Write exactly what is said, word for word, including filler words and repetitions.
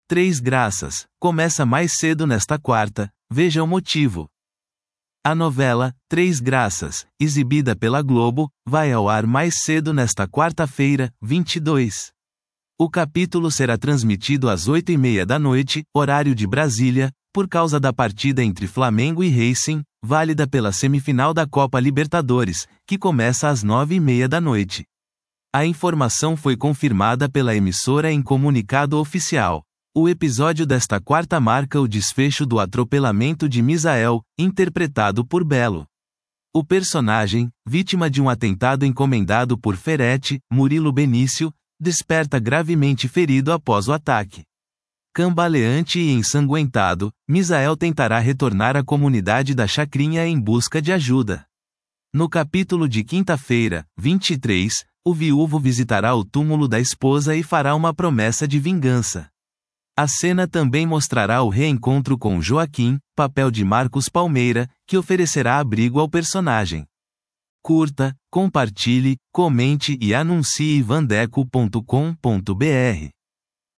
Três Graças, começa mais cedo nesta quarta, veja o motivo. A novela, Três Graças, exibida pela Globo, vai ao ar mais cedo nesta quarta-feira, vinte e dois. O capítulo será transmitido às oito e meia da noite, horário de Brasília, por causa da partida entre Flamengo e Racing, válida pela semifinal da Copa Libertadores, que começa às nove e meia da noite. A informação foi confirmada pela emissora em comunicado oficial. O episódio desta quarta marca o desfecho do atropelamento de Misael, interpretado por Belo. O personagem, vítima de um atentado encomendado por Ferretti, Murilo Benício, desperta gravemente ferido após o ataque. Cambaleante e ensanguentado, Misael tentará retornar à comunidade da Chacrinha em busca de ajuda. No capítulo de quinta-feira, vinte e três, o viúvo visitará o túmulo da esposa e fará uma promessa de vingança. A cena também mostrará o reencontro com Joaquim, papel de Marcos Palmeira, que oferecerá abrigo ao personagem. Curta, compartilhe, comente e anuncie vandeco ponto com ponto br.